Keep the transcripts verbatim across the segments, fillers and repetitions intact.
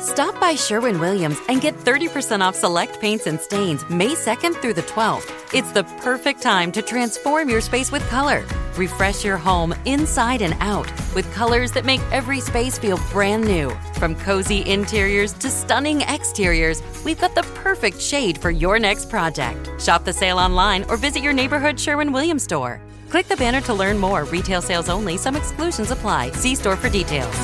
Stop by Sherwin-Williams and get thirty percent off select paints and stains May second through the twelfth. It's the perfect time to transform your space with color. Refresh your home inside and out with colors that make every space feel brand new. From cozy interiors to stunning exteriors, we've got the perfect shade for your next project. Shop the sale online or visit your neighborhood Sherwin-Williams store. Click the banner to learn more. Retail sales only. Some exclusions apply. See store for details.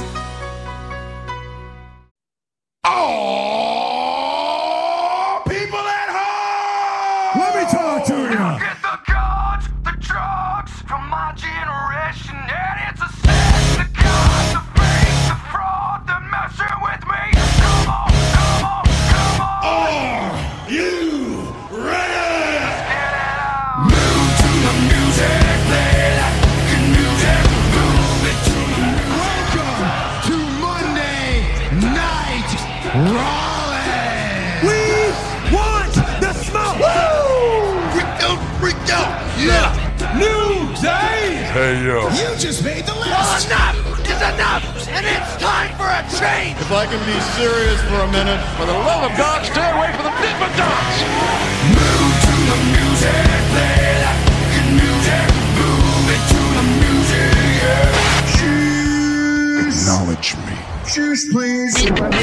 Oh, people at home! Let me talk to you. Get the guns, the drugs from my generation, and it's a sin. The guns, the fake, the fraud, the messing with me. Come on, come on, come on. Are you ready? Let's get it out. Move to the music, play that fucking music. Move it to the music. Welcome to Monday Night Raleigh. We want the smoke. Woo! Freak out, freak out. Yeah. New day. Hey, yo. You just made the list. Enough is enough, and it's time for a change. If I can be serious for a minute, For the love of God, stay away from the Dippin' Dots. Move to the music, play that fucking music. Move it to the music, yeah. Cheese. Acknowledge me. Cheese, please.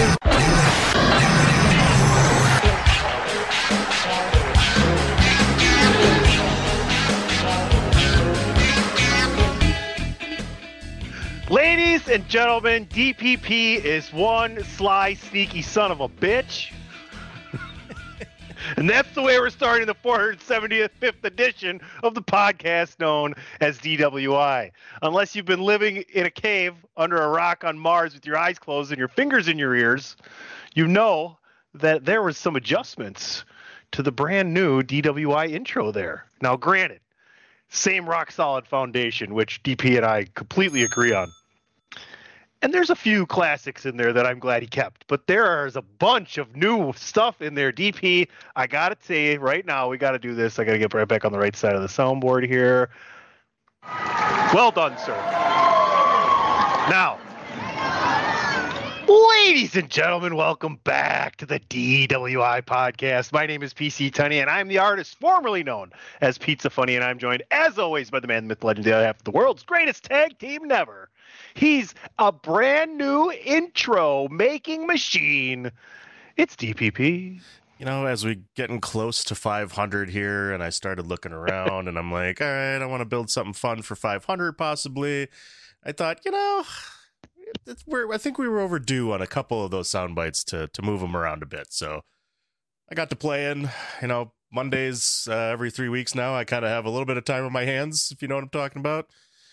Ladies and gentlemen, D P P is one sly, sneaky son of a bitch. And that's the way we're starting the four hundred seventy-fifth edition of the podcast known as D W I. Unless you've been living in a cave under a rock on Mars with your eyes closed and your fingers in your ears, you know that there was some adjustments to the brand new D W I intro there. Now, granted, same rock solid foundation, which D P and I completely agree on. And there's a few classics in there that I'm glad he kept, but there is a bunch of new stuff in there. D P, I got to say right now, we got to do this. I got to get right back on the right side of the soundboard here. Well done, sir. Now, ladies and gentlemen, welcome back to the D W I podcast. My name is P C Tunney, and I'm the artist formerly known as Pizza Funny, and I'm joined, as always, by the man, the myth, legend, the other half of the world's greatest tag team never. He's a brand new intro making machine. It's D P P. you know, as we getting close to five hundred here, and I started looking around, and I'm like, all right, I want to build something fun for five hundred possibly. I thought, you know, it's, we're, I think we were overdue on a couple of those sound bites to to move them around a bit. So I got to playing, you know, Mondays uh, every three weeks now. I kind of have a little bit of time on my hands, if you know what I'm talking about.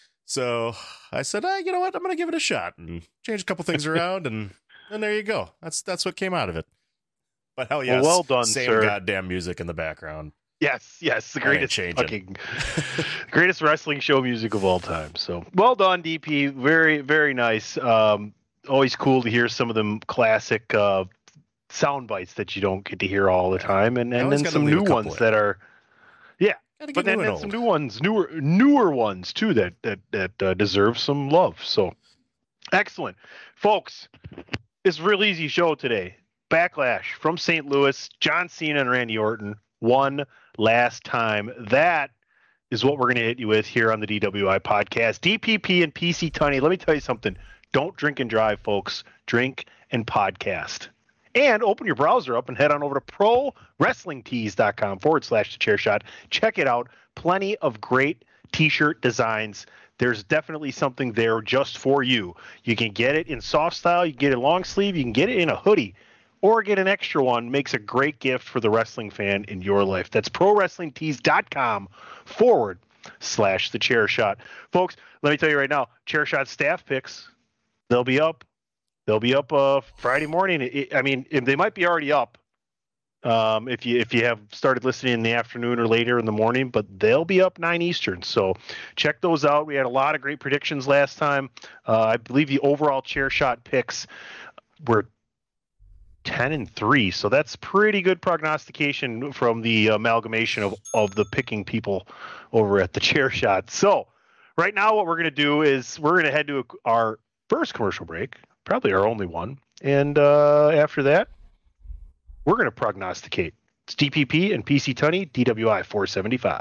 So I said, ah, you know what, I'm going to give it a shot and change a couple things around, and and there you go. That's that's what came out of it. But hell yes, well, well done, same sir. goddamn music in the background. Yes, yes, the I ain't greatest changing. fucking greatest wrestling show music of all time. So well done, D P. Very, very nice. Um, always cool to hear some of them classic uh, sound bites that you don't get to hear all the time, and, and always then gotta some leave a new couple ones in. that are, yeah. Gotta get But then, new and then some old. new ones, newer, newer ones too that that that uh, deserve some love. So excellent, folks. It's a real easy show today. Backlash from Saint Louis, John Cena and Randy Orton, one last time. That is what we're going to hit you with here on the D W I podcast. D P P and P C Tunney, let me tell you something. Don't drink and drive, folks. Drink and podcast. And open your browser up and head on over to pro wrestling tees dot com forward slash the chair shot. Check it out. Plenty of great t-shirt designs. There's definitely something there just for you. You can get it in soft style. You can get it long sleeve. You can get it in a hoodie. Or get an extra one. Makes a great gift for the wrestling fan in your life. That's pro wrestling tees dot com forward slash the chair shot. Folks, let me tell you right now, chair shot staff picks, they'll be up. They'll be up uh, Friday morning. It, I mean, they might be already up um, if you if you have started listening in the afternoon or later in the morning, but they'll be up nine Eastern. So check those out. We had a lot of great predictions last time. Uh, I believe the overall chair shot picks were ten and three, so that's pretty good prognostication from the amalgamation of, of the picking people over at the chair shot. So right now what we're going to do is we're going to head to our first commercial break, probably our only one, And uh, after that, we're going to prognosticate. It's D P P and P C Tunney, D W I four seventy-five.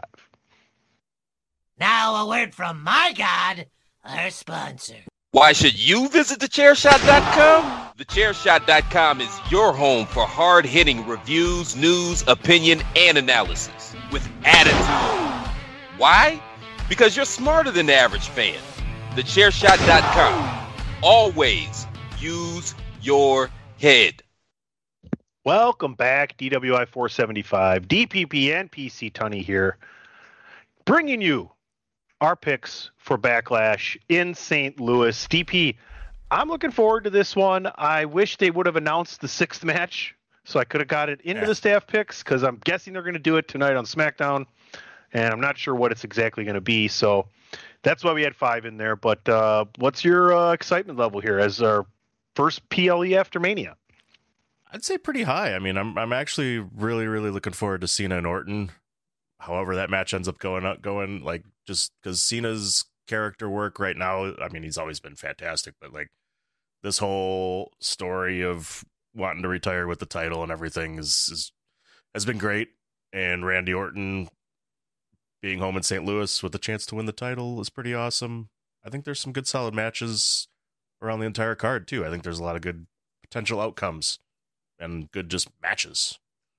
Now a word from my God, our sponsor. Why should you visit the chair shot dot com? the chair shot dot com is your home for hard-hitting reviews, news, opinion, and analysis with attitude. Why? Because you're smarter than the average fan. the chair shot dot com. Always use your head. Welcome back, D W I four seventy-five, D P P and P C Tunney here, bringing you our picks for Backlash in Saint Louis. D P, I'm looking forward to this one. I wish they would have announced the sixth match so I could have got it into Yeah. the staff picks, because I'm guessing they're going to do it tonight on SmackDown, and I'm not sure what it's exactly going to be. So that's why we had five in there. But uh, what's your uh, excitement level here as our first P L E after Mania? I'd say pretty high. I mean, I'm I'm actually really really looking forward to Cena and Orton. However, that match ends up going up, going like just because Cena's character work right now. I mean, he's always been fantastic, but like this whole story of wanting to retire with the title and everything is, is has been great. And Randy Orton being home in Saint Louis with a chance to win the title is pretty awesome. I think there's some good solid matches around the entire card too. I think there's a lot of good potential outcomes and good just matches.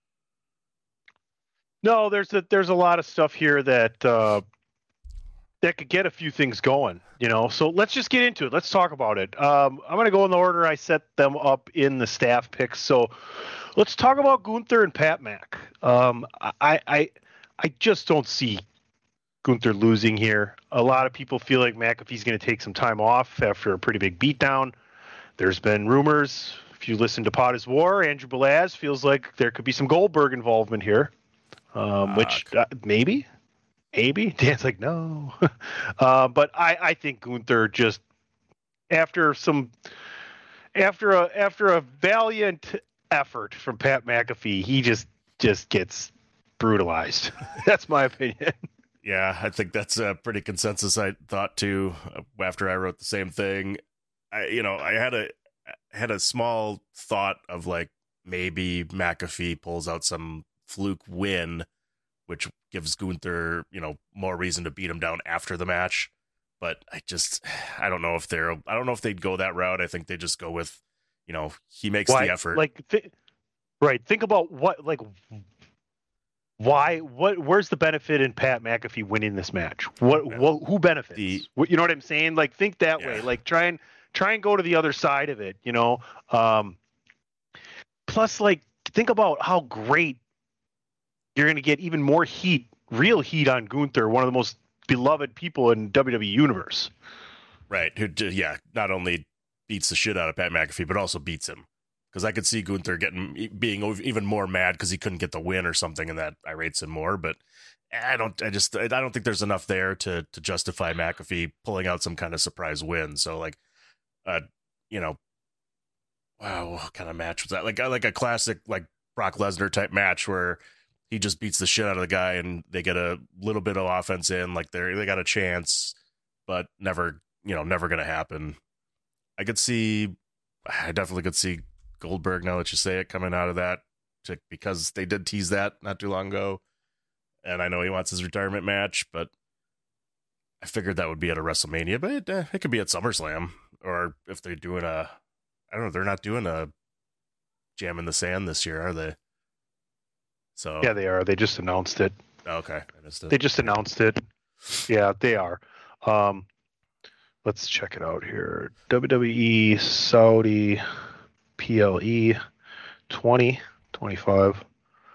No, there's a there's a lot of stuff here that uh, that could get a few things going, you know. So let's just get into it. Let's talk about it. Um, I'm going to go in the order I set them up in the staff picks. So let's talk about Gunther and Pat Mac. Um, I I I just don't see Gunther losing here. A lot of people feel like McAfee's going to take some time off after a pretty big beatdown. There's been rumors. If you listen to Pot is War, Andrew Belaz feels like there could be some Goldberg involvement here. Um, which uh, maybe, maybe Dan's like, no, uh, but I, I think Gunther just after some, after a, after a valiant effort from Pat McAfee, he just, just gets brutalized. That's my opinion. Yeah, I think that's a pretty consensus. I thought too, after I wrote the same thing. I, you know, I had a, had a small thought of like, maybe McAfee pulls out some fluke win, which gives Gunther, you know, more reason to beat him down after the match. But I just, I don't know if they're, I don't know if they'd go that route. I think they just go with, you know, he makes Why, the effort. Like, th- right. Think about what, like, why, what, where's the benefit in Pat McAfee winning this match? What, Yeah. what who benefits? The- what, you know what I'm saying? Like, think that Yeah. way. Like, try and try and go to the other side of it. You know. Um, plus, like, think about how great. You're going to get even more heat, real heat on Gunther, one of the most beloved people in W W E Universe. Right. Who, yeah, not only beats the shit out of Pat McAfee, but also beats him. Because I could see Gunther getting being even more mad because he couldn't get the win or something, and that irates him more. But I don't. I just. I don't think there's enough there to to justify McAfee pulling out some kind of surprise win. So like, uh, you know, wow, what kind of match was that? Like like a classic like Brock Lesnar type match where he just beats the shit out of the guy and they get a little bit of offense in, like they they got a chance, but never, you know, never going to happen. I could see, I definitely could see Goldberg, now that you say it, coming out of that to, because they did tease that not too long ago. And I know he wants his retirement match, but I figured that would be at a WrestleMania, but it, uh, it could be at SummerSlam, or if they're doing a, I don't know, they're not doing a Jam in the Sand this year, are they? So Yeah, they are. They just announced it. oh, okay, I missed it. They just announced it. Yeah, they are. Um, let's check it out here. W W E Saudi P L E twenty twenty-five.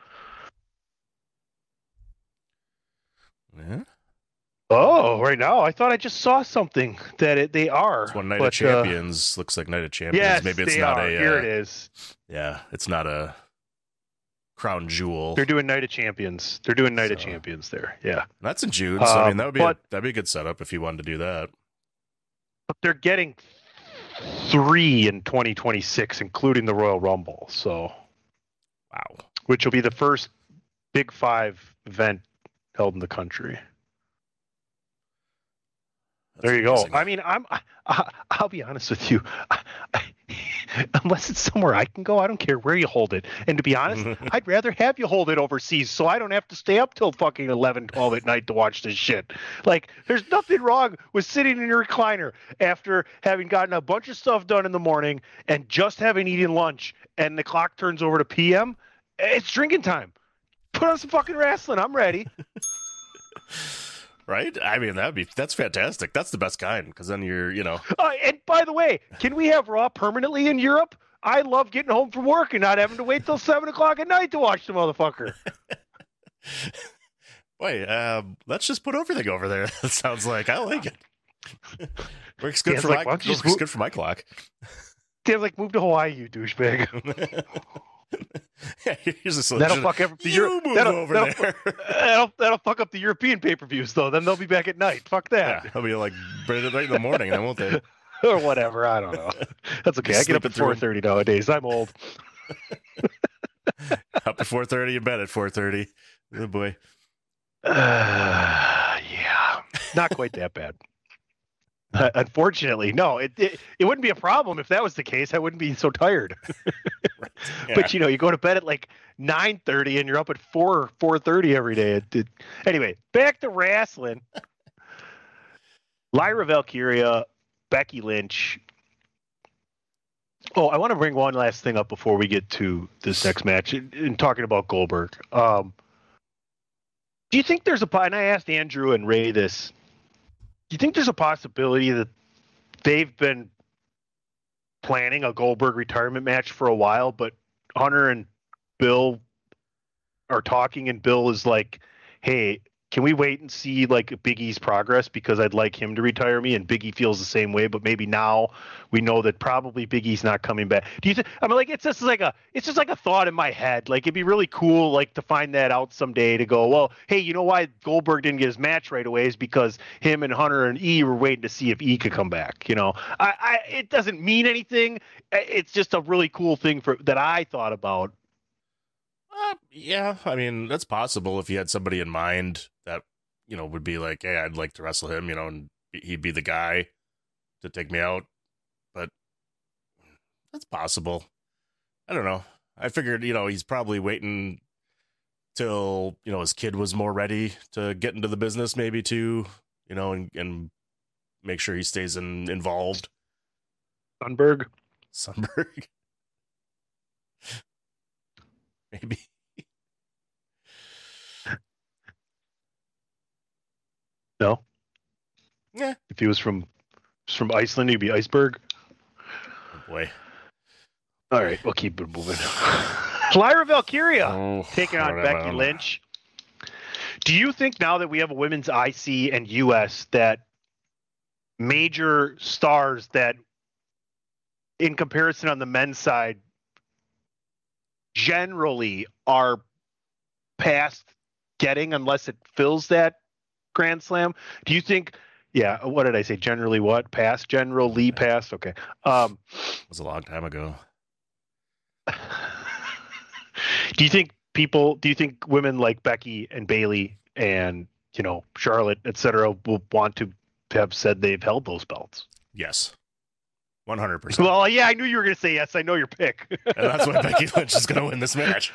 Yeah. Oh, right now I thought I just saw something that it, they are. It's one Night but, of Champions. Looks like Night of Uh, Champions. yes, Maybe it's they not are. a. Here uh, it is. Yeah, it's not a crown jewel. They're doing Night of Champions. They're doing Night of So- Champions there. Yeah. That's in June, so I Uh, mean that would be but- a, that'd be a good setup if you wanted to do that. But they're getting three in twenty twenty-six, including the Royal Rumble. So, Wow. which will be the first Big Five event held in the country. There you go. amazing. I mean, I'm. I, I'll be honest with you. I, I, unless it's somewhere I can go, I don't care where you hold it. And to be honest, I'd rather have you hold it overseas, so I don't have to stay up till fucking eleven, twelve at night to watch this shit. Like, there's nothing wrong with sitting in your recliner after having gotten a bunch of stuff done in the morning and just having eaten lunch, and the clock turns over to P M. It's drinking time. Put on some fucking wrestling. I'm ready. Right? I mean, that'd be that's fantastic. That's the best kind, because then you're, you know. Uh, and by the way, can we have Raw permanently in Europe? I love getting home from work and not having to wait till seven o'clock at night to watch the motherfucker. Wait, uh, let's just put everything over there. That sounds like I like it. Works good Yeah, for like, why my don't you works just move- good for my clock. Damn, like, move to Hawaii, you douchebag. Yeah, here's a solution. That'll fuck every, the You Euro- move that'll, over that'll, there. that'll, that'll fuck up the European pay-per-views, though. Then they'll be back at night. Fuck that. Yeah, he'll be like right in the morning, then won't they? Or whatever. I don't know. That's okay. I get up at Sleeping through four 'em. thirty nowadays. I'm old. Up at four thirty, in bed at four thirty. Oh boy. Uh, yeah. Not quite that bad. Uh, unfortunately, no. It, it it wouldn't be a problem if that was the case. I wouldn't be so tired. Yeah. But you know, you go to bed at like nine thirty and you're up at four four thirty every day. It, it, anyway, back to wrestling. Lyra Valkyria, Becky Lynch. Oh, I want to bring one last thing up before we get to this next match. In, in talking about Goldberg, um, do you think there's a? And I asked Andrew and Ray this. Do you think there's a possibility that they've been planning a Goldberg retirement match for a while, but Hunter and Bill are talking, and Bill is like, "Hey, can we wait and see like Big E's progress, because I'd like him to retire me," and Big E feels the same way, but maybe now we know that probably Big E's not coming back. Do you think? I mean, like, it's just like a it's just like a thought in my head. Like, it'd be really cool, like, to find that out someday, to go, well, hey, you know why Goldberg didn't get his match right away is because him and Hunter and E were waiting to see if E could come back. You know, I, I it doesn't mean anything. It's just a really cool thing for that I thought about. Uh, yeah, I mean, that's possible if you had somebody in mind that, you know, would be like, hey, I'd like to wrestle him, you know, and he'd be the guy to take me out. But that's possible. I don't know. I figured, you know, he's probably waiting till, you know, his kid was more ready to get into the business, maybe, too, you know, and, and make sure he stays in, involved. Sunberg. Sunberg. Maybe. No. Yeah. If he was from was from Iceland, he'd be Iceberg. Oh boy. All right, we'll keep it moving. Lyra Valkyria Oh, taking on I don't Becky know. Lynch. Do you think now that we have a women's I C and U S that major stars that, in comparison on the men's side, generally are past getting, unless it fills that Grand Slam? Do you think, yeah, what did I say? Generally what? Past? Generally past? Okay. Um, It was a long time ago. do you think people, do you think women like Becky and Bailey and, you know, Charlotte, et cetera, will want to have said they've held those belts? Yes. one hundred percent. Well, yeah, I knew you were going to say yes. I know your pick. And that's why Becky Lynch is going to win this match.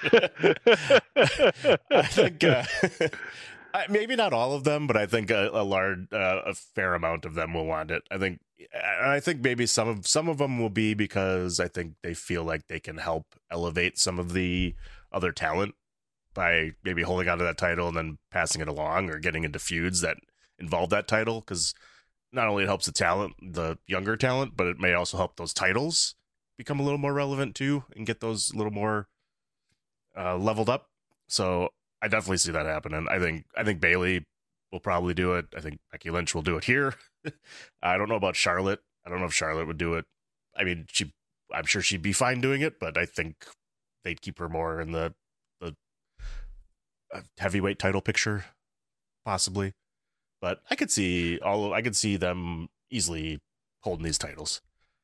I think uh, I- maybe not all of them, but I think a, a large, uh, a fair amount of them will want it. I think, and I think maybe some of some of them will be because I think they feel like they can help elevate some of the other talent by maybe holding onto that title and then passing it along, or getting into feuds that involve that title. Because not only it helps the talent, the younger talent, but it may also help those titles become a little more relevant too, and get those a little more uh, leveled up. So I definitely see that happening. I think I think Bailey will probably do it. I think Becky Lynch will do it here. I don't know about Charlotte. I don't know if Charlotte would do it. I mean, she, I'm sure she'd be fine doing it, but I think they'd keep her more in the the uh, heavyweight title picture, possibly. But I could see all. I could see them easily holding these titles.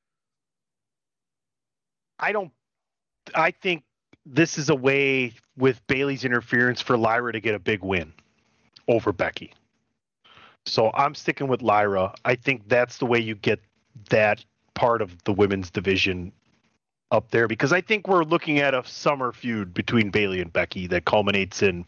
I don't. I think this is a way with Bailey's interference for Lyra to get a big win over Becky. So I'm sticking with Lyra. I think that's the way you get that part of the women's division up there, because I think we're looking at a summer feud between Bayley and Becky that culminates in,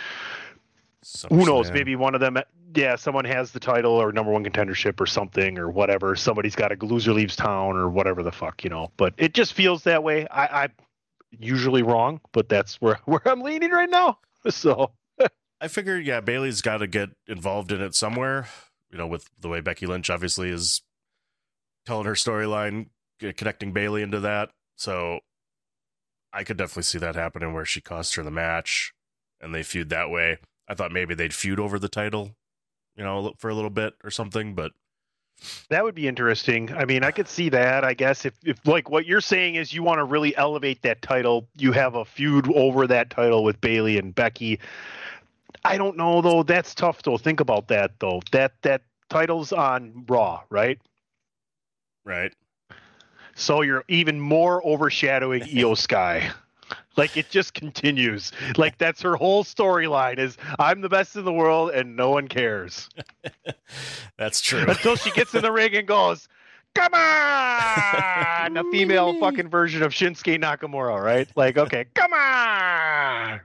who knows, maybe one of them, yeah, someone has the title or number one contendership or something or whatever. Somebody's got a loser leaves town or whatever the fuck, you know. But it just feels that way. I, I'm usually wrong, but that's where, where I'm leaning right now. So I figured, yeah, Bayley's got to get involved in it somewhere, you know, with the way Becky Lynch obviously is telling her storyline, connecting Bayley into that. So I could definitely see that happening where she costs her the match and they feud that way. I thought maybe they'd feud over the title, you know, for a little bit or something, but that would be interesting. I mean, I could see that, I guess, if, if like what you're saying is you want to really elevate that title, you have a feud over that title with Bayley and Becky. I don't know, though. That's tough, though. Think about that, though. That that title's on Raw, right? Right. So you're even more overshadowing Io Sky. Like, it just continues. Like, that's her whole storyline is, I'm the best in the world and no one cares. That's true. Until she gets in the ring and goes, come on! A female fucking version of Shinsuke Nakamura, right? Like, okay, come on!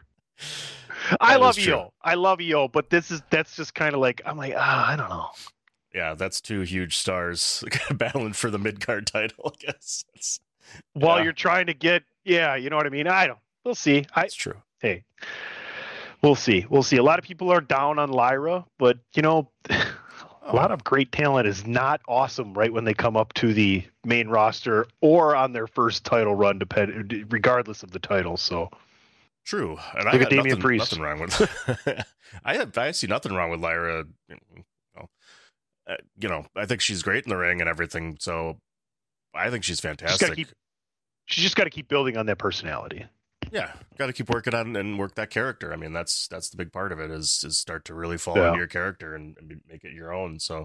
I That love is true. Io. I love Io, but this is, that's just kind of like, I'm like, ah, I don't know. Yeah, that's two huge stars battling for the mid-card title, I guess. That's, While yeah. you're trying to get, yeah, you know what I mean? I don't, we'll see. I, That's true. hey, we'll see. We'll see. A lot of people are down on Lyra, but, you know, a lot of great talent is not awesome right when they come up to the main roster or on their first title run, depend, regardless of the title. So True. And Look I at got Damian nothing, Priest. nothing wrong with I have I see nothing wrong with Lyra. You know, uh, you know, I think she's great in the ring and everything. So I think she's she's got fantastic. to keep, she's just got to keep building on that personality. Yeah, got to keep working on and work that character. I mean, that's that's the big part of it is is start to really fall Yeah. into your character and, and make it your own. So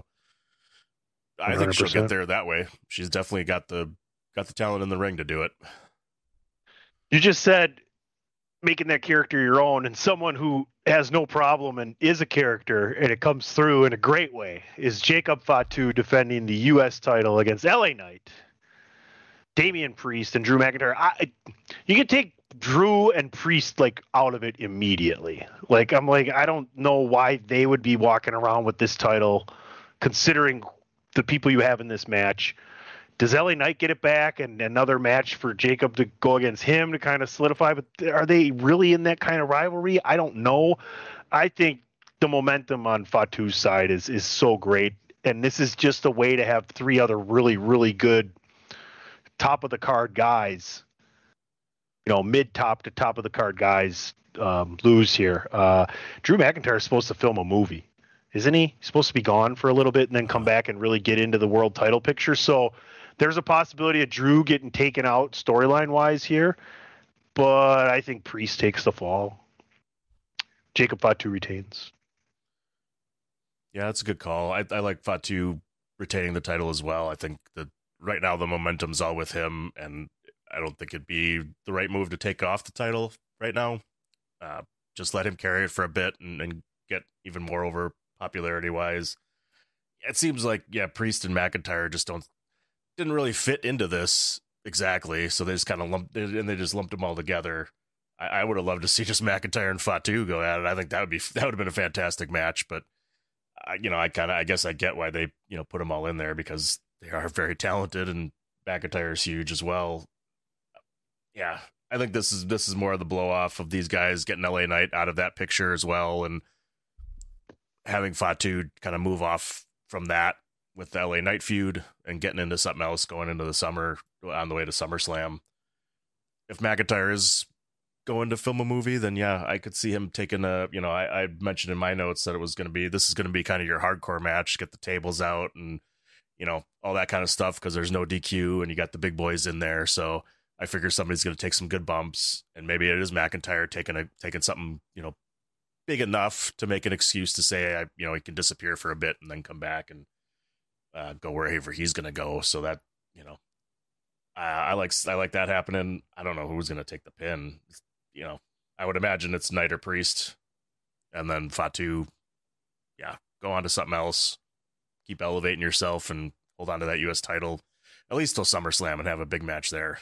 I think one hundred she'll percent. get there that way. She's definitely got the got the talent in the ring to do it. You just said making that character your own, and someone who has no problem and is a character, and it comes through in a great way, is Jacob Fatu defending the U S title against L A Knight, Damian Priest, and Drew McIntyre. I, you can take Drew and Priest like out of it immediately. Like, I'm like, I don't know why they would be walking around with this title, considering the people you have in this match. Does L A Knight get it back and another match for Jacob to go against him to kind of solidify? But are they really in that kind of rivalry? I don't know. I think the momentum on Fatu's side is is so great. And this is just a way to have three other really, really good top of the card guys, you know, mid top to top of the card guys um, lose here. Uh, Drew McIntyre is supposed to film a movie, isn't he? He's supposed to be gone for a little bit and then come back and really get into the world title picture. So there's a possibility of Drew getting taken out storyline wise here, but I think Priest takes the fall. Jacob Fatu retains. Yeah, that's a good call. I, I like Fatu retaining the title as well. I think that right now the momentum's all with him, and I don't think it'd be the right move to take off the title right now. Uh, just let him carry it for a bit and, and get even more over popularity wise. It seems like, yeah, Priest and McIntyre just don't didn't really fit into this exactly, so they just kind of lumped and they just lumped them all together. I, I would have loved to see just McIntyre and Fatu go at it. I think that would be that would have been a fantastic match, but I, you know, I kind of I guess I get why they you know put them all in there because they are very talented and McIntyre is huge as well. Yeah, I think this is this is more of the blow off of these guys getting L A Knight out of that picture as well, and having Fatu kind of move off from that with the L A Knight feud and getting into something else going into the summer on the way to SummerSlam. If McIntyre is going to film a movie, then yeah, I could see him taking a, you know, I, I mentioned in my notes that it was going to be, this is going to be kind of your hardcore match, get the tables out and, you know, all that kind of stuff because there's no D Q and you got the big boys in there. So I figure somebody's going to take some good bumps and maybe it is McIntyre taking a, taking something, you know, big enough to make an excuse to say, I, you know, he can disappear for a bit and then come back and Uh, go wherever he's going to go. So that, you know, I, I like, I like that happening. I don't know who's going to take the pin. You know, I would imagine it's Knight or Priest and then Fatu. Yeah. go on to something else, keep elevating yourself, and hold on to that U S title at least till SummerSlam and have a big match there.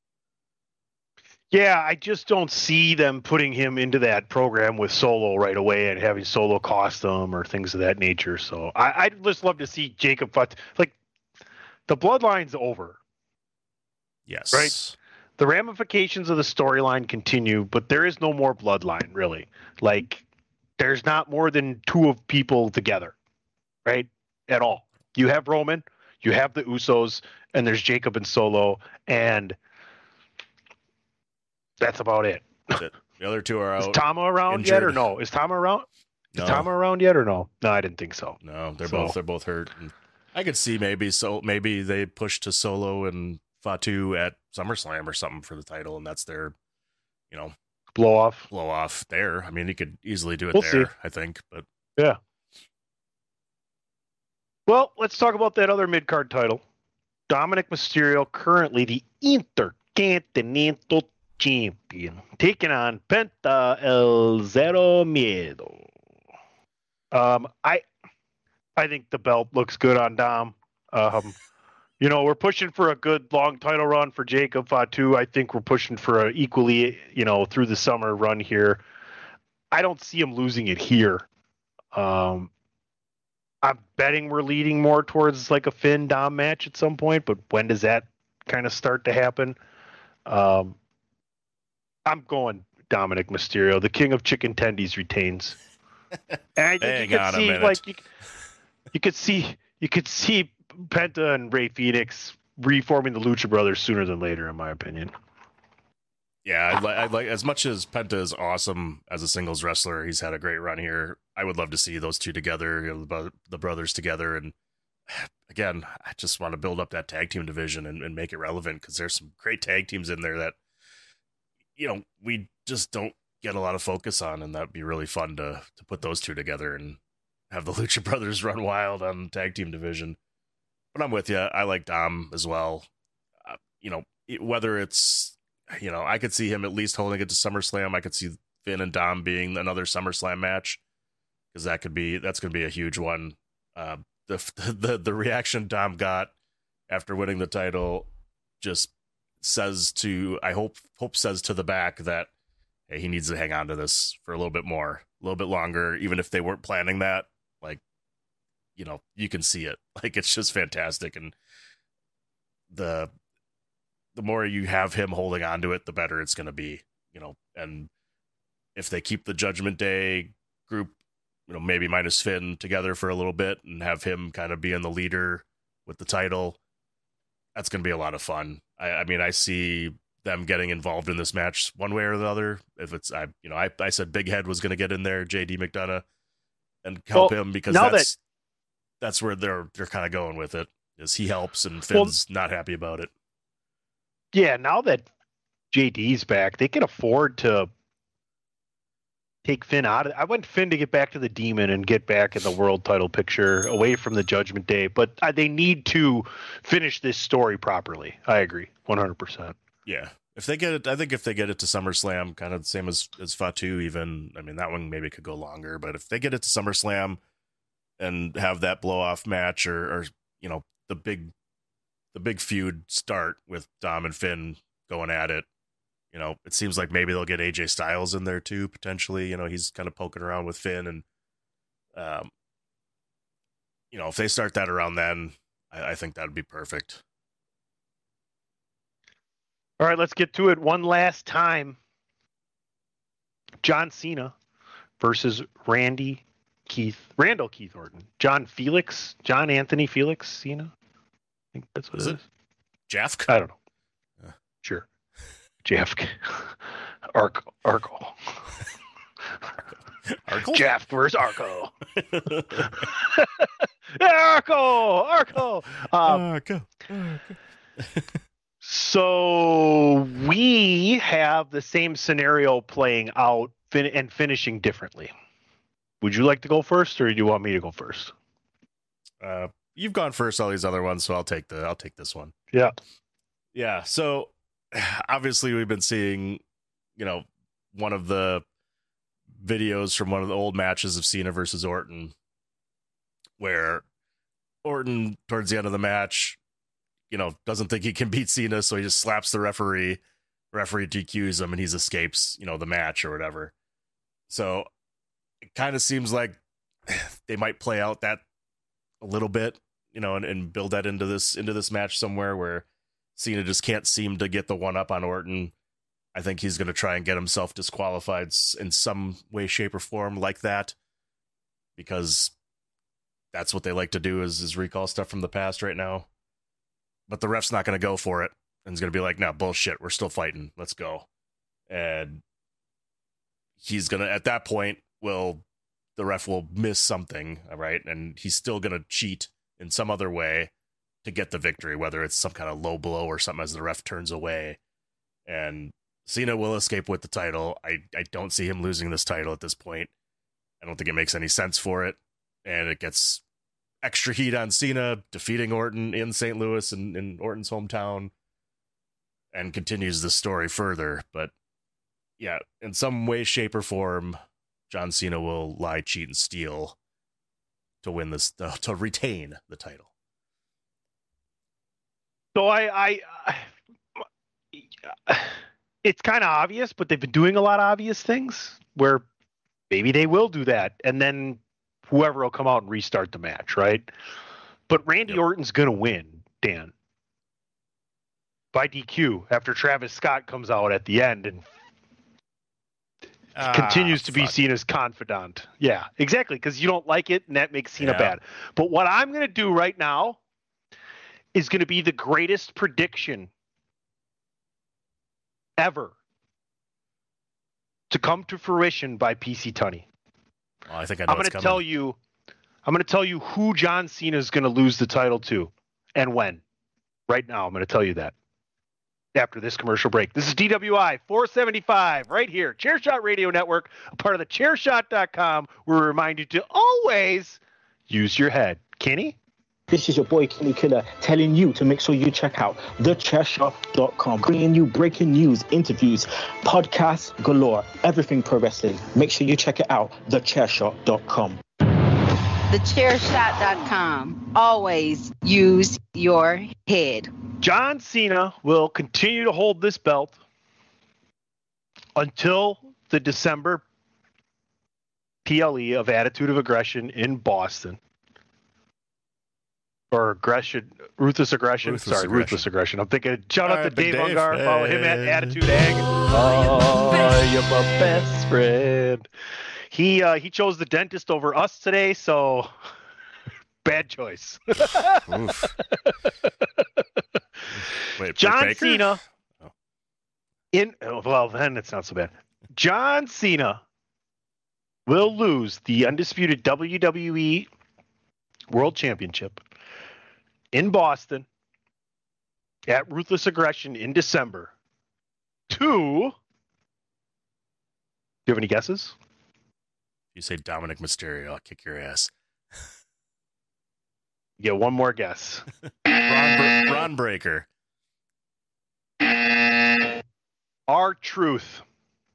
Yeah, I just don't see them putting him into that program with Solo right away and having Solo cost them or things of that nature. So I, I'd just love to see Jacob Fatu. Like, the bloodline's over. Yes. Right? The ramifications of the storyline continue, but there is no more bloodline, really. Like, there's not more than two of people together, right? At all. You have Roman, you have the Usos, and there's Jacob and Solo, and that's about it. That's it. The other two are out. Is Tama around injured. yet or no? Is Tama around? Is No. Tama around yet or no? No, I didn't think so. No, they're So- both they're both hurt. And I could see maybe so maybe they push to Solo and Fatu at SummerSlam or something for the title, and that's their, you know, Blow off. blow off there. I mean, he could easily do it We'll there, see. I think. But Yeah. Well, let's talk about that other mid card title. Dominic Mysterio, currently the Intercontinental Champion, taking on Penta El Zero Miedo. Um, I, I think the belt looks good on Dom. Um, you know, we're pushing for a good long title run for Jacob Fatu. I think we're pushing for a equally, you know, through the summer run here. I don't see him losing it here. Um, I'm betting we're leading more towards like a Finn Dom match at some point, but when does that kind of start to happen? Um, I'm going Dominic Mysterio, the king of chicken tendies, retains. And I think Hang you on could a see minute. like you, you could see you could see Penta and Rey Fenix reforming the Lucha Brothers sooner than later, in my opinion. yeah, I'd, li- I'd like as much as Penta is awesome as a singles wrestler. He's had a great run here. I would love to see those two together, you know, the, bro- the brothers together. And again, I just want to build up that tag team division and, and make it relevant because there's some great tag teams in there that, you know, we just don't get a lot of focus on, and that'd be really fun to to put those two together and have the Lucha Brothers run wild on the tag team division. But I'm with you. I like Dom as well. Uh, you know, it, whether it's, you know, I could see him at least holding it to SummerSlam. I could see Finn and Dom being another SummerSlam match because that could be that's going to be a huge one. Uh, the the the reaction Dom got after winning the title just says to I hope hope says to the back that hey, he needs to hang on to this for a little bit more, a little bit longer, even if they weren't planning that. Like, you know, you can see it. Like, it's just fantastic. And the the more you have him holding on to it, the better it's going to be, you know. And if they keep the Judgment Day group, you know, maybe minus Finn together for a little bit and have him kind of being the leader with the title, that's going to be a lot of fun. I, I mean, I see them getting involved in this match one way or the other. If it's, I, you know, I, I said Big Head was going to get in there, J D McDonough, and help Well, him because now that's that- that's where they're they're kind of going with it. Is he helps and Finn's not happy about it. Yeah, now that J D's back, they can afford to take Finn out of I want Finn to get back to the Demon and get back in the world title picture away from the Judgment Day, but uh, they need to finish this story properly. I agree one hundred percent. Yeah. If they get it, I think if they get it to SummerSlam, kind of the same as, as Fatu, even, I mean, that one maybe could go longer, but if they get it to SummerSlam and have that blow off match or, or, you know, the big, the big feud start with Dom and Finn going at it, you know, it seems like maybe they'll get A J Styles in there too, potentially. You know, he's kind of poking around with Finn, and, um, you know, if they start that around then, I, I think that'd be perfect. All right, let's get to it one last time. John Cena versus Randy Keith, Randall Keith Orton. John Felix, John Anthony Felix Cena. I think that's what Is it it? is. Jeff? I don't know. Yeah. Sure. Jeff. Arco. Arco. Arkle? Jeff, where's Arco? Arco! Arco! Um, Arco. So we have the same scenario playing out fin- and finishing differently. Would you like to go first, or do you want me to go first? Uh, you've gone first all these other ones, so I'll take the I'll take this one. Yeah. Yeah. So obviously we've been seeing, you know, one of the videos from one of the old matches of Cena versus Orton. where Orton, towards the end of the match, you know, doesn't think he can beat Cena, so he just slaps the referee. Referee D Qs him, and he escapes, you know, the match or whatever. So it kind of seems like they might play out that a little bit, you know, and, and build that into this into this match somewhere where Cena just can't seem to get the one up on Orton. I think he's going to try and get himself disqualified in some way, shape, or form like that, because that's what they like to do is, is recall stuff from the past right now. But the ref's not going to go for it, and he's going to be like, no, bullshit, we're still fighting, let's go. And he's going to, at that point, will the ref will miss something, all right, and he's still going to cheat in some other way to get the victory, whether it's some kind of low blow or something as the ref turns away. And Cena will escape with the title. I, I don't see him losing this title at this point. I don't think it makes any sense for it. And it gets extra heat on Cena defeating Orton in Saint Louis and in Orton's hometown, and continues the story further. But yeah, in some way, shape, or form, John Cena will lie, cheat, and steal to win this, uh, to retain the title. So I, I, I it's kind of obvious, but they've been doing a lot of obvious things where maybe they will do that, and then whoever will come out and restart the match, right? But Randy yep. Orton's going to win, Dan, by D Q after Travis Scott comes out at the end and ah, continues to fuck. be seen as confidant. Yeah, exactly, because you don't like it, and that makes Cena yeah. bad. But what I'm going to do right now is going to be the greatest prediction ever to come to fruition by P C Tunney. Oh, I think I know I'm going to tell you. I'm going to tell you who John Cena is going to lose the title to, and when. Right now, I'm going to tell you that. After this commercial break, this is D W I four seventy-five right here, Chairshot Radio Network, a part of the Chairshot dot com. We remind you to always use your head. Kenny. This is your boy Kenny Killer telling you to make sure you check out the chair shot dot com, bringing you breaking news, interviews, podcasts galore, everything pro wrestling. Make sure you check it out, the chair shot dot com. the chair shot dot com. Always use your head. John Cena will continue to hold this belt until the December P L E of Attitude of Aggression in Boston. Or aggression, ruthless aggression. Ruthless Sorry, aggression. ruthless aggression. I'm thinking, shout out All to right, Big Dave Dave. Ungar. Follow him at Hey. Attitude Ag. Oh, you're my best friend. He uh, he chose the dentist over us today, so bad choice. Oof. Wait, John Britt Baker? Cena. Oh. In oh, well, then it's not so bad. John Cena will lose the undisputed W W E World Championship in Boston at Ruthless Aggression in December to, do you have any guesses? You say Dominic Mysterio, I'll kick your ass. Yeah, one more guess. Ron, Br- Ron Breaker. R-Truth.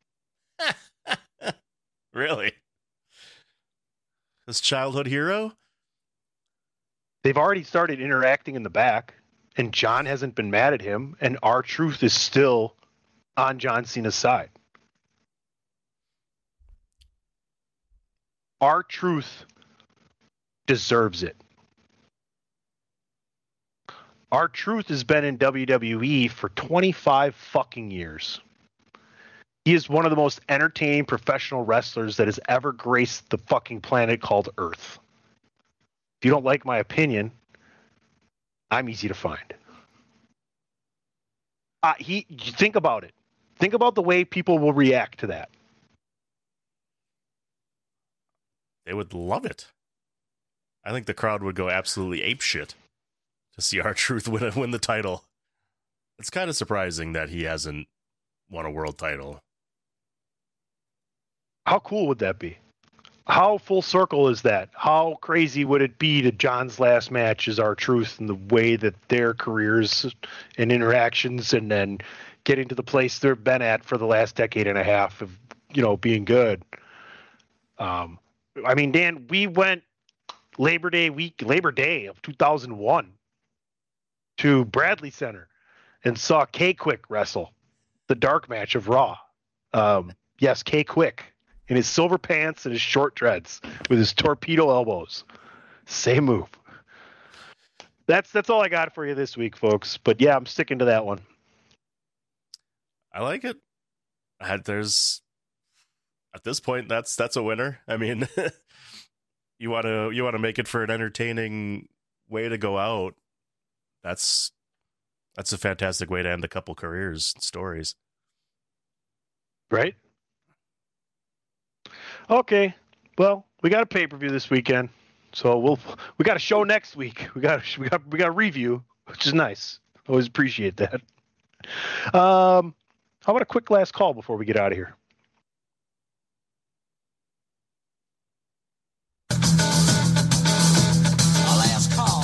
Really? His childhood hero? They've already started interacting in the back, and John hasn't been mad at him, and R-Truth is still on John Cena's side. R-Truth deserves it. R-Truth has been in W W E for twenty-five fucking years. He is one of the most entertaining professional wrestlers that has ever graced the fucking planet called Earth. If you don't like my opinion, I'm easy to find. Uh, he, think about it. Think about the way people will react to that. They would love it. I think the crowd would go absolutely apeshit to see R-Truth win, win the title. It's kind of surprising that he hasn't won a world title. How cool would that be? How full circle is that? How crazy would it be to John's last match is R-Truth and the way that their careers and interactions and then getting to the place they've been at for the last decade and a half of, you know, being good. Um, I mean, Dan, we went Labor Day week, Labor Day of two thousand one to Bradley Center and saw K-Quick wrestle the dark match of Raw. Um, yes, K-Quick in his silver pants and his short dreads with his torpedo elbows. Same move. That's that's all I got for you this week, folks. But yeah, I'm sticking to that one. I like it. I had, there's at this point that's that's a winner. I mean, you want to you want to make it for an entertaining way to go out. That's that's a fantastic way to end a couple careers and stories. Right? Okay. Well, we got a pay-per-view this weekend. So we'll we got a show next week. We got we got we got a review, which is nice. Always appreciate that. Um how about a quick last call before we get out of here? Last call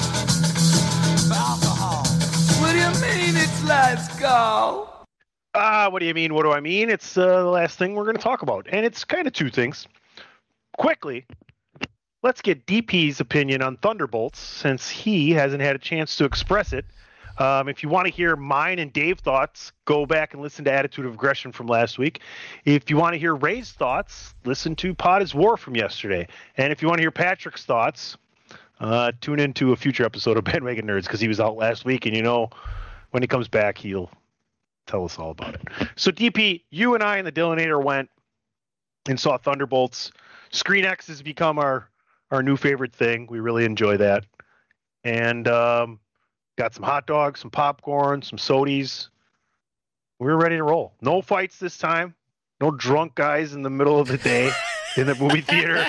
for alcohol. What do you mean it's last call? Ah, what do you mean? What do I mean? It's uh, the last thing we're going to talk about, and it's kind of two things. Quickly, let's get D P's opinion on Thunderbolts, since he hasn't had a chance to express it. Um, if you want to hear mine and Dave's thoughts, go back and listen to Attitude of Aggression from last week. If you want to hear Ray's thoughts, listen to Pod is War from yesterday. And if you want to hear Patrick's thoughts, uh, tune into a future episode of Bandwagon Nerds, because he was out last week, and you know, when he comes back, he'll tell us all about it. So D P, you and I and the Dillinator went and saw Thunderbolts. Screen X has become our, our new favorite thing. We really enjoy that. And um, got some hot dogs, some popcorn, some sodies. We were ready to roll. No fights this time. No drunk guys in the middle of the day in the movie theater.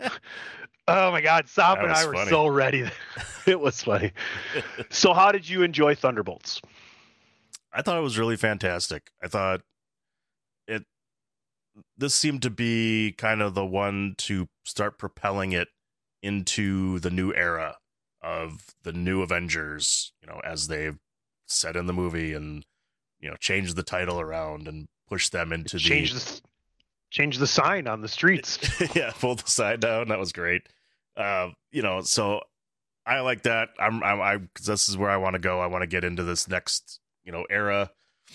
Oh my God, Sop and I were funny. so ready. It was funny. So how did you enjoy Thunderbolts? I thought it was really fantastic. I thought it this seemed to be kind of the one to start propelling it into the new era of the new Avengers, you know, as they've said in the movie, and, you know, change the title around and push them into change the... the change the sign on the streets. Yeah, pull the sign down. That was great. Uh, you know, so I like that. I'm, I'm, I, cause this is where I want to go. I want to get into this next, you know, era.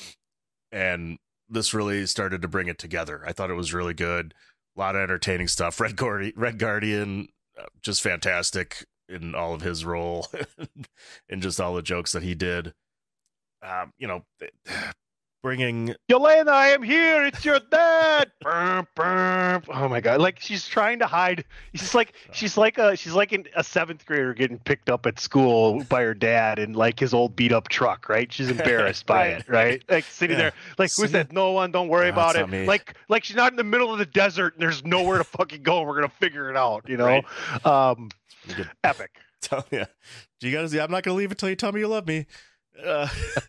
And this really started to bring it together. I thought it was really good. A lot of entertaining stuff. Red Guardian, Red Guardian, uh, just fantastic in all of his role and just all the jokes that he did. Um, you know, bringing Yelena, I am here. It's your dad. Burp, burp. Oh my God! Like she's trying to hide. She's like she's like a she's like an, a seventh grader getting picked up at school by her dad in like his old beat up truck. Right? She's embarrassed by Right. it. Right? Like sitting Yeah. there. Like who's See? that? No one. Don't worry No, about it's it. not me. Like like she's not in the middle of the desert and there's nowhere to fucking go. We're gonna figure it out. You know. Right. Um, Good. epic. Tell yeah. Do you guys? Yeah, I'm not gonna leave until you tell me you love me. Uh,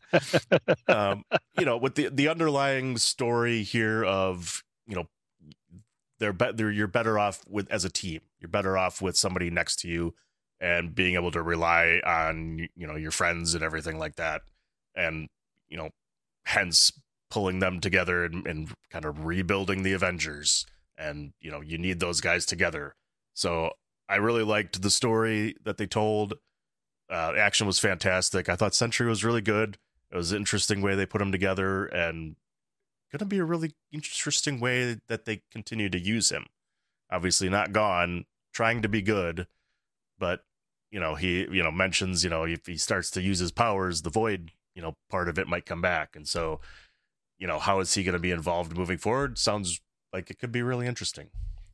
um, you know, with the the underlying story here of, you know, they're better. You're better off with as a team. You're better off with somebody next to you and being able to rely on, you know, your friends and everything like that. And, you know, hence pulling them together and, and kind of rebuilding the Avengers. And, you know, you need those guys together. So I really liked the story that they told. Uh, action was fantastic. I thought Sentry was really good. It was an interesting way they put them together, and going to be a really interesting way that they continue to use him. Obviously not gone, trying to be good, but, you know, he, you know, mentions, you know, if he starts to use his powers, the void, you know, part of it might come back. And so, you know, how is he going to be involved moving forward? Sounds like it could be really interesting.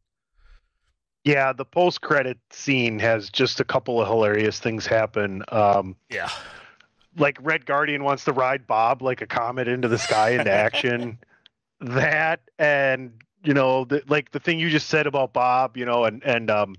Yeah, the post-credit scene has just a couple of hilarious things happen. Um, Yeah. like Red Guardian wants to ride Bob like a comet into the sky into action. That, and, you know, the, like the thing you just said about Bob, you know, and, and um,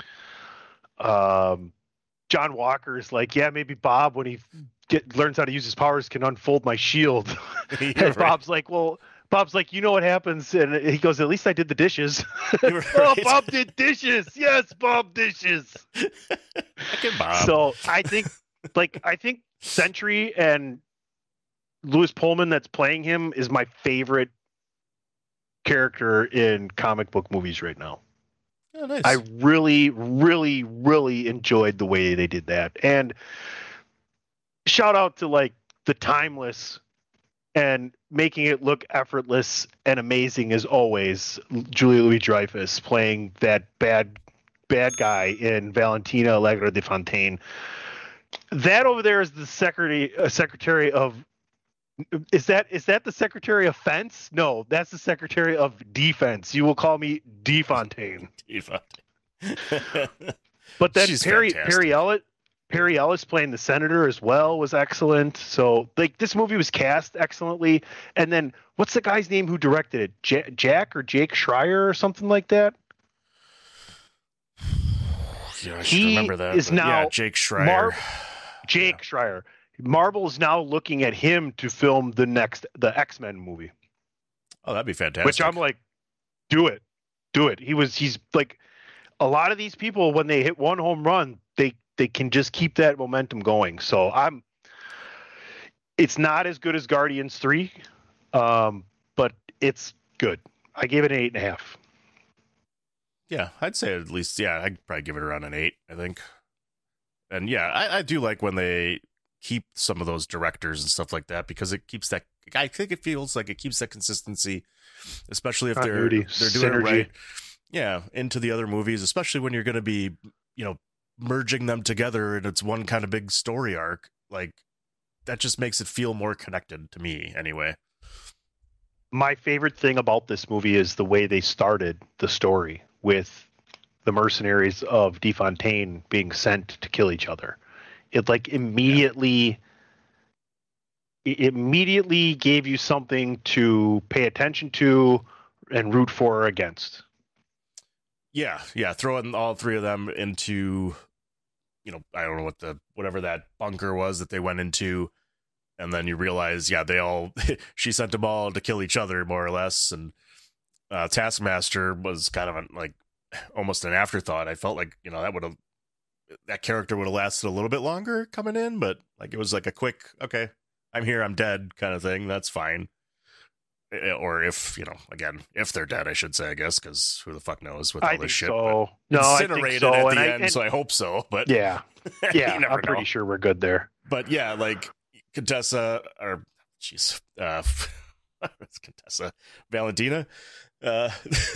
um, John Walker's like, yeah, maybe Bob, when he get, learns how to use his powers, can unfold my shield. Yeah, And right. Bob's like, well, Bob's like, you know what happens? And he goes, at least I did the dishes. You're Oh, right. Bob did dishes. Yes, Bob dishes. Fucking Bob. So I think, like, I think Sentry and Louis Pullman that's playing him is my favorite character in comic book movies right now. Oh, nice. I really, really, really enjoyed the way they did that. And shout out to like the Timeless and making it look effortless and amazing as always. Julia Louis-Dreyfus playing that bad, bad guy in Valentina Allegra de Fontaine. That over there is the secretary, uh, secretary of. Is that is that the Secretary of Fence? No, that's the Secretary of Defense. You will call me DeFontaine. DeFontaine. But then She's Perry fantastic. Perry Ellis Perry Ellis playing the senator as well was excellent. So like this movie was cast excellently. And then what's the guy's name who directed it? J- Jack or Jake Schreier or something like that? Yeah, I should He remember that. is but now yeah, Jake Schreier. Mar- Jake Schreier. Marvel is now looking at him to film the next the X-Men movie. Oh, that'd be fantastic. Which I'm like, do it, do it. He was, he's like, a lot of these people when they hit one home run, they they can just keep that momentum going. So I'm, it's not as good as Guardians three, um, but it's good. I gave it an eight and a half. Yeah, I'd say at least. Yeah, I'd probably give it around an eight. I think. And yeah, I, I do like when they keep some of those directors and stuff like that because it keeps that. I think it feels like it keeps that consistency, especially if they're Continuity, they're doing synergy. it right. Yeah, into the other movies, especially when you're going to be, you know, merging them together and it's one kind of big story arc. Like that just makes it feel more connected to me, anyway. My favorite thing about this movie is the way they started the story with the mercenaries of DeFontaine being sent to kill each other. It like immediately, it immediately gave you something to pay attention to and root for or against. Yeah, yeah, throwing all three of them into, you know, I don't know what the whatever that bunker was that they went into, and then you realize, yeah, they all she sent them all to kill each other more or less, and uh, Taskmaster was kind of a, like almost an afterthought. I felt like, you know, that would have that character would have lasted a little bit longer coming in, but like it was like a quick, okay, I'm here, I'm dead kind of thing. That's fine. Or if, you know, again, if they're dead, I should say, I guess, because who the fuck knows with all I this think shit. so. but No, I incinerated think so. at and the I, end, and, so I hope so. But yeah, you yeah, never I'm pretty know. sure we're good there. But yeah, like Contessa, or jeez, uh, it's Contessa Valentina uh,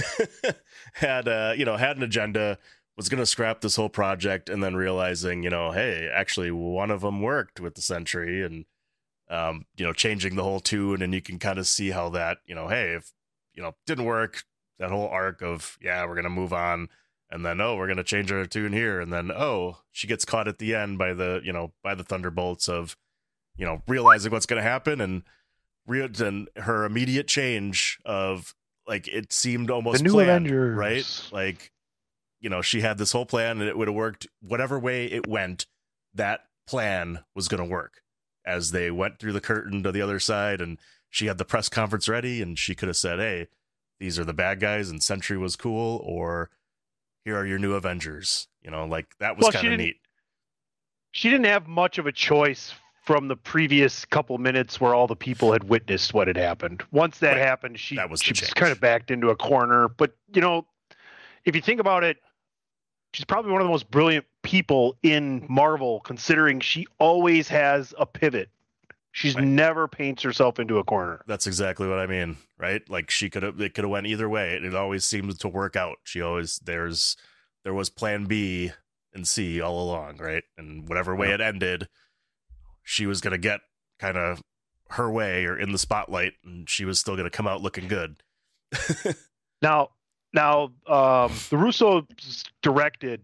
had, uh, you know, had an agenda, was going to scrap this whole project, and then realizing, you know, hey, actually, one of them worked with the Sentry, and um, you know, changing the whole tune, and you can kind of see how that, you know, hey, if you know, didn't work, that whole arc of yeah, we're gonna move on. And then, oh, we're going to change our tune here. And then, oh, she gets caught at the end by the, you know, by the thunderbolts of, you know, realizing what's going to happen. And, re- and her immediate change of, like, it seemed almost The new planned, Avengers. right? Like, you know, she had this whole plan and it would have worked. Whatever way it went, that plan was going to work. As they went through the curtain to the other side, and she had the press conference ready, and she could have said, hey, these are the bad guys, and Sentry was cool, or here are your new Avengers. You know, like that was Well, she kind of didn't- neat. She didn't have much of a choice from the previous couple minutes where all the people had witnessed what had happened. Once that Right. happened, she, That was the she was change. kind of backed into a corner. But, you know, if you think about it, she's probably one of the most brilliant people in Marvel, considering she always has a pivot. She's Right. never paints herself into a corner. That's exactly what I mean, right? Like she could have, it could have went either way. It always seemed to work out. She always, there's, there was plan B and C all along, right? And whatever way Yeah. it ended, she was going to get kind of her way or in the spotlight, and she was still going to come out looking good. Now, now, um, the Russo directed,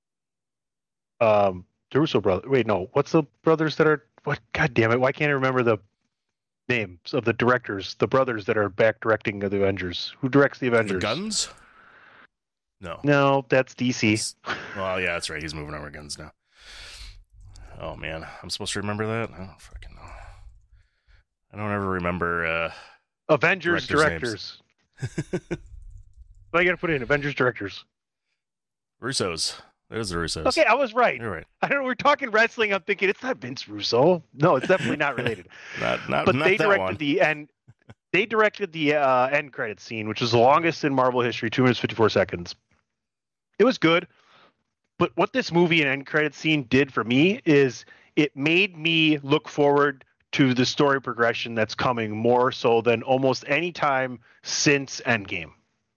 um, the Russo brother. Wait, no, what's the brothers that are? What? God damn it! Why can't I remember the names of the directors? The brothers that are back directing the Avengers. Who directs the The Avengers? guns? No. No, that's D C. Well, yeah, that's right. He's moving over guns now. Oh man, I'm supposed to remember that? I don't fucking know. I don't ever remember. Uh, Avengers Directors' directors. I got to put in Avengers directors. Russos. There's the Russos. Okay, I was right. You're right. I don't know. We're talking wrestling. I'm thinking it's not Vince Russo. No, it's definitely not related. Not, not, but not they that directed one. the end. They directed the uh, end credit scene, which is the longest in Marvel history, two minutes fifty four seconds. It was good. But what this movie and end credit scene did for me is it made me look forward to the story progression that's coming more so than almost any time since Endgame.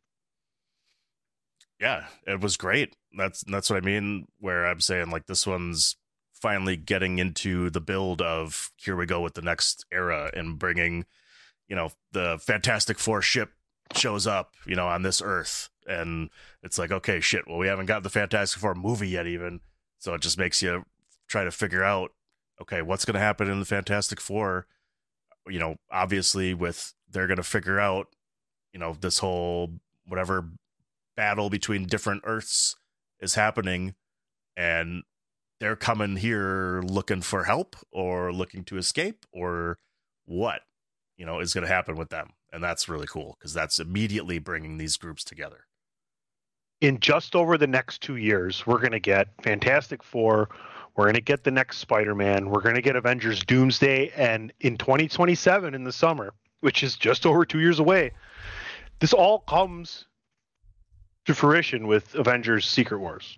Yeah, it was great. That's that's what I mean, where I'm saying like this one's finally getting into the build of here we go with the next era and bringing, you know, the Fantastic Four ship shows up, you know, on this Earth. And it's like, okay, shit, well, we haven't got the Fantastic Four movie yet even. So it just makes you try to figure out, okay, what's going to happen in the Fantastic Four? You know, obviously with, they're going to figure out, you know, this whole whatever battle between different Earths is happening, and they're coming here looking for help or looking to escape, or what, you know, is going to happen with them. And that's really cool because that's immediately bringing these groups together. In just over the next two years, we're going to get Fantastic Four. We're going to get the next Spider-Man. We're going to get Avengers Doomsday. And in twenty twenty-seven, in the summer, which is just over two years away, this all comes to fruition with Avengers Secret Wars.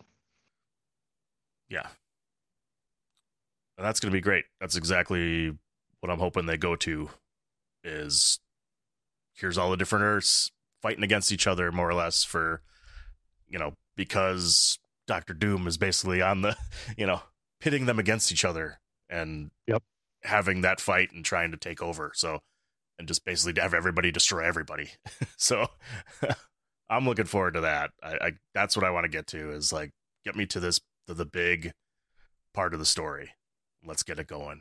Yeah. And that's going to be great. That's exactly what I'm hoping they go to, is here's all the different Earths fighting against each other, more or less, for, you know, because Doctor Doom is basically on the, you know, pitting them against each other and yep. having that fight and trying to take over. So, and just basically to have everybody destroy everybody. So I'm looking forward to that. I, I that's what I want to get to, is like, get me to this, to the big part of the story. Let's get it going.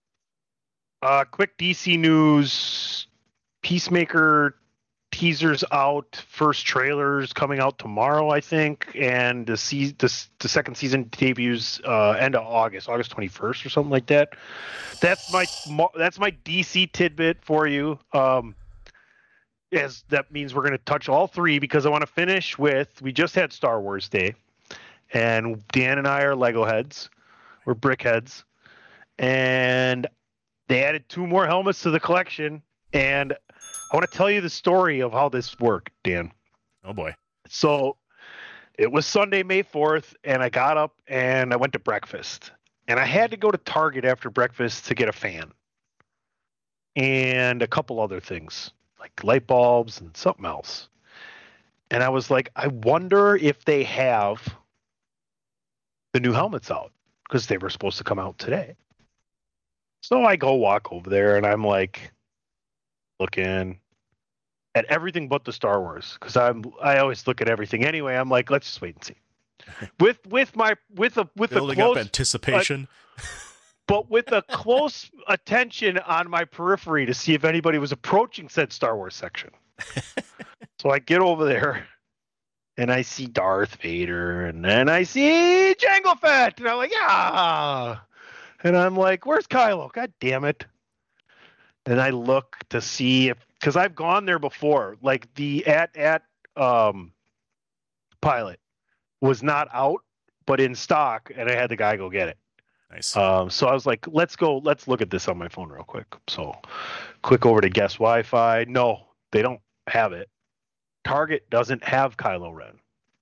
Uh, quick D C news. Peacemaker teasers out. First trailers coming out tomorrow, I think. And the se- the, the second season debuts uh, end of August, August twenty-first or something like that. That's my that's my D C tidbit for you. Um, as that means we're going to touch all three, because I want to finish with, we just had Star Wars Day, and Dan and I are Lego heads. We're brick heads. And they added two more helmets to the collection. And I want to tell you the story of how this worked, Dan. Oh, boy. So it was Sunday, May fourth, and I got up and I went to breakfast. And I had to go to Target after breakfast to get a fan and a couple other things, like light bulbs and something else. And I was like, I wonder if they have the new helmets out, because they were supposed to come out today. So I go walk over there and I'm like looking at everything but the Star Wars, because I'm I always look at everything anyway. I'm like, let's just wait and see. With with my with a with building a close up anticipation, uh, but with a close attention on my periphery to see if anybody was approaching said Star Wars section. So I get over there and I see Darth Vader, and then I see Jango Fett, and I'm like, yeah. And I'm like, where's Kylo? God damn it. And I look to see if, because I've gone there before, like the at at um pilot was not out, but in stock, and I had the guy go get it. Nice. Um, so I was like, let's go, let's look at this on my phone real quick. So click over to Guess Wi-Fi. No, they don't have it. Target doesn't have Kylo Ren.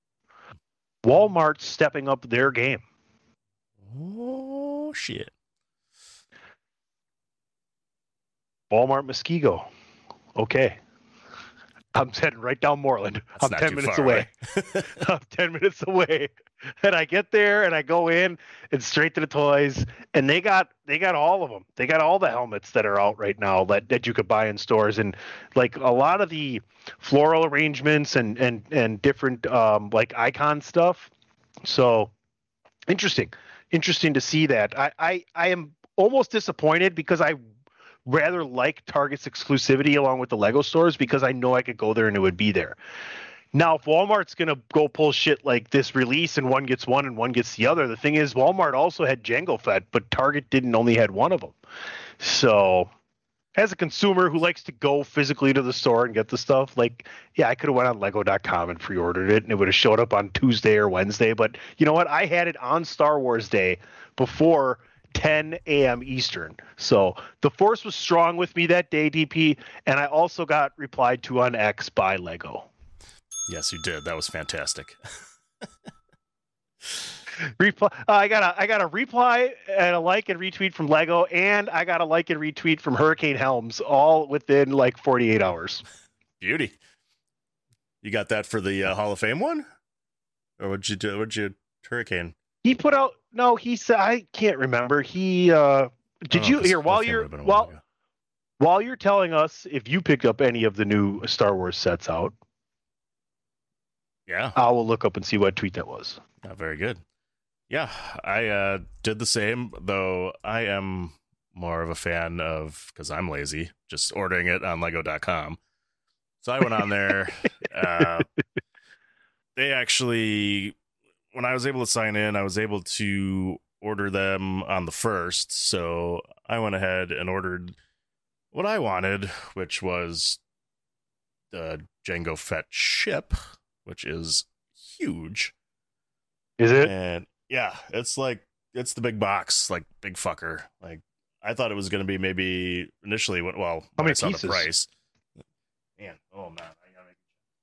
Walmart's stepping up their game. Oh, shit. Walmart Muskego. Okay. I'm heading right down Moreland. That's I'm not ten too minutes far away. I'm ten minutes away. And I get there and I go in and straight to the toys, and they got they got all of them. They got all the helmets that are out right now that, that you could buy in stores, and like a lot of the floral arrangements and and and different um like icon stuff. So interesting. Interesting to see that. I I, I am almost disappointed, because I rather like Target's exclusivity along with the Lego stores, because I know I could go there and it would be there. Now, if Walmart's going to go pull shit like this release and one gets one and one gets the other, the thing is Walmart also had Jango Fett, but Target didn't, only had one of them. So as a consumer who likes to go physically to the store and get the stuff, like, yeah, I could have went on lego dot com and pre-ordered it and it would have showed up on Tuesday or Wednesday. But you know what? I had it on Star Wars Day before ten a.m. Eastern. So the force was strong with me that day, D P, and I also got replied to on X by Lego. Yes, you did. That was fantastic. Reply. Uh, I got a I got a reply and a like and retweet from Lego, and I got a like and retweet from Hurricane Helms, all within like forty-eight hours. Beauty. You got that for the uh, Hall of Fame one, or what'd you do? What'd you Hurricane? He put out no. He said I can't remember. He uh, did Oh, you 'cause here while Hall of Fame you're would've been a while while ago. while you're telling us if you picked up any of the new Star Wars sets out, Yeah. I will look up and see what tweet that was. Not very good. Yeah, I uh, did the same, though I am more of a fan of, because I'm lazy, just ordering it on lego dot com. So I went on there. uh, they actually, when I was able to sign in, I was able to order them on the first. So I went ahead and ordered what I wanted, which was the Jango Fett ship, which is huge. Is it? And yeah, it's like, it's the big box, like big fucker. Like, I thought it was going to be maybe initially, when, well, when many I saw pieces? the price. Man, oh man, I gotta make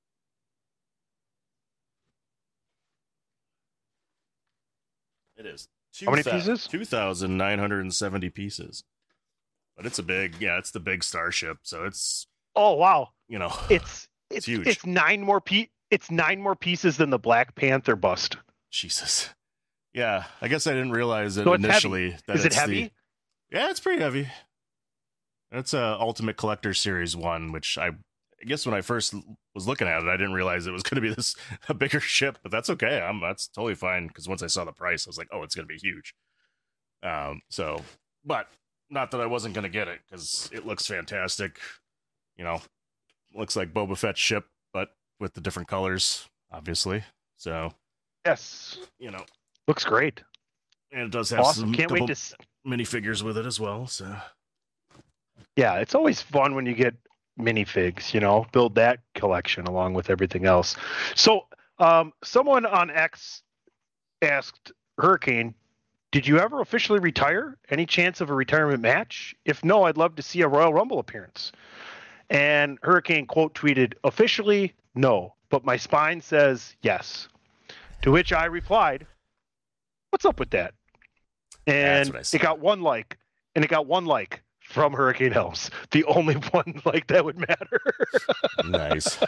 it is. How many pieces? two thousand nine hundred seventy pieces. But it's a big, yeah, it's the big starship. So it's, Oh wow! you know, It's it's huge. It's nine more pe- It's nine more pieces than the Black Panther bust. Jesus. Yeah, I guess I didn't realize it So it's initially. heavy. That Is it it's heavy? The, yeah, it's pretty heavy. It's a Ultimate Collector Series one, which I, I guess when I first was looking at it, I didn't realize it was going to be this a bigger ship, but that's okay. I'm that's totally fine because once I saw the price, I was like, oh, it's going to be huge. Um, so, but not that I wasn't going to get it because it looks fantastic. You know, looks like Boba Fett's ship, but with the different colors, obviously. So, Yes, you know, looks great. and it does have Awesome! some Can't wait couple to. s- minifigures with it as well. So, Yeah, it's always fun when you get minifigs. You know, build that collection along with everything else. So, um, someone on X asked Hurricane, "Did you ever officially retire? Any chance of a retirement match? If no, I'd love to see a Royal Rumble appearance." And Hurricane quote tweeted, "Officially, no, but my spine says yes." To which I replied, "What's up with that?" And what I said. it got one like, and it got one like from Hurricane Helms, the only one like that would matter. nice.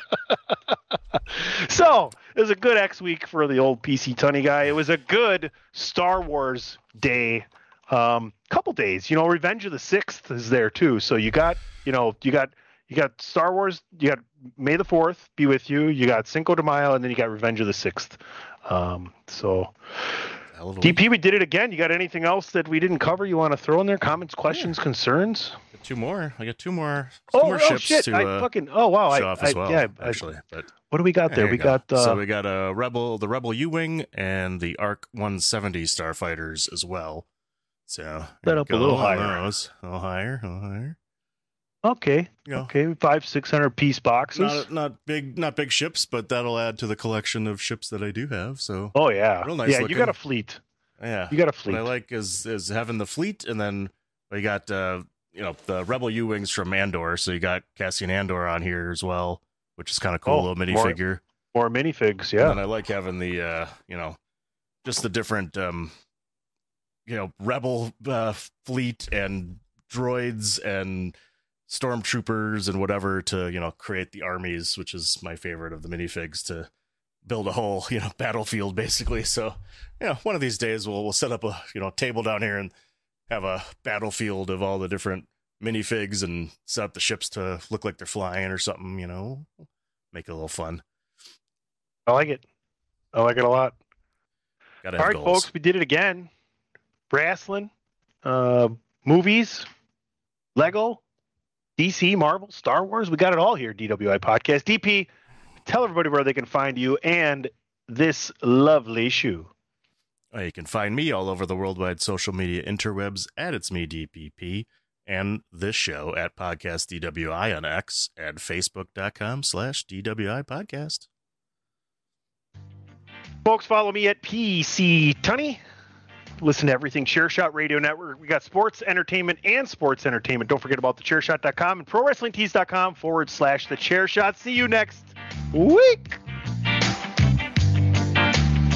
So it was a good X week for the old P C Tunney guy. It was a good Star Wars day. Um, couple days, you know, Revenge of the Sixth is there too. So you got, you know, you got you got Star Wars. You got May the Fourth be with you. You got Cinco de Mayo, and then you got Revenge of the Sixth. Um, so Hell of a D week. P, we did it again. You got anything else that we didn't cover? You want to throw in there? Comments, questions, concerns? Got two more. I got two more. Two Oh, more oh ships shit! to I uh, fucking oh wow! show I, off as I- well. yeah, I- actually, but what do we got there? you We go. got uh, so we got a rebel, the Rebel U-wing, and the Arc one seventy starfighters as well. So That up a go little on higher. those. A little higher, a little higher. okay, You know, okay, five six hundred piece boxes. not not big, not big ships, but that'll add to the collection of ships that I do have. So Oh yeah, Real nice yeah. looking. You got a fleet. yeah, You got a fleet. What I like is is having the fleet, and then we got uh, you know the Rebel U wings from Andor. So you got Cassian Andor on here as well, which is kind of cool, Oh, little more- minifigure. More minifigs, And yeah. then I like having the uh, you know, just the different um, you know, Rebel uh, fleet and droids and stormtroopers and whatever to you know create the armies, which is my favorite of the minifigs to build a whole you know battlefield basically. So you know, one of these days we'll we'll set up a you know table down here and have a battlefield of all the different minifigs and set up the ships to look like they're flying or something. You know, make it a little fun. I like it. I like it a lot. Gotta All have right, goals. folks, we did it again. Wrestling, uh, movies, Lego, D C, Marvel, Star Wars. We got it all here. D W I Podcast. D P, tell everybody where they can find you and this lovely shoe. Uh, You can find me all over the worldwide social media interwebs at It's Me D P P and this show at Podcast D W I on X at Facebook.com slash DWI Podcast. Folks, follow me at P C Tunney. Listen to everything Chair Shot Radio Network. We got sports, entertainment, and sports entertainment. Don't forget about the chair shot dot com and pro wrestling tees dot com forward slash the chair shot. See you next week.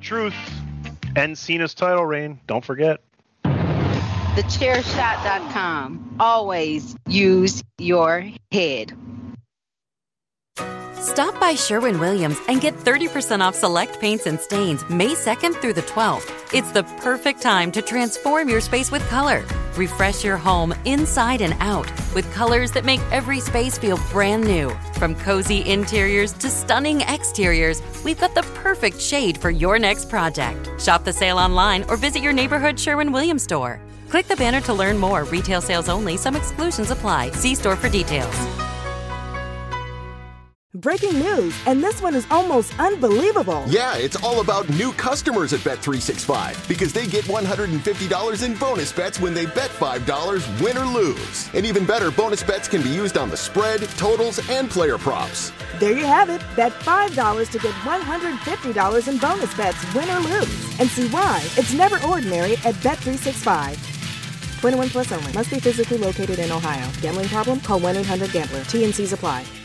R-Truth and Cena's title reign. Don't forget. the chair shot dot com. Always use your head. Stop by Sherwin-Williams and get thirty percent off select paints and stains May second through the twelfth. It's the perfect time to transform your space with color. Refresh your home inside and out with colors that make every space feel brand new. From cozy interiors to stunning exteriors, we've got the perfect shade for your next project. Shop the sale online or visit your neighborhood Sherwin-Williams store. Click the banner to learn more. Retail sales only. Some exclusions apply. See store for details. Breaking news, and this one is almost unbelievable. Yeah, it's all about new customers at Bet three sixty-five because they get one hundred fifty dollars in bonus bets when they bet five dollars, win or lose. And even better, bonus bets can be used on the spread, totals, and player props. There you have it. Bet five dollars to get one hundred fifty dollars in bonus bets, win or lose. And see why it's never ordinary at Bet three sixty-five. twenty-one plus only. Must be physically located in Ohio. Gambling problem? Call one eight hundred gambler. T N Cs apply.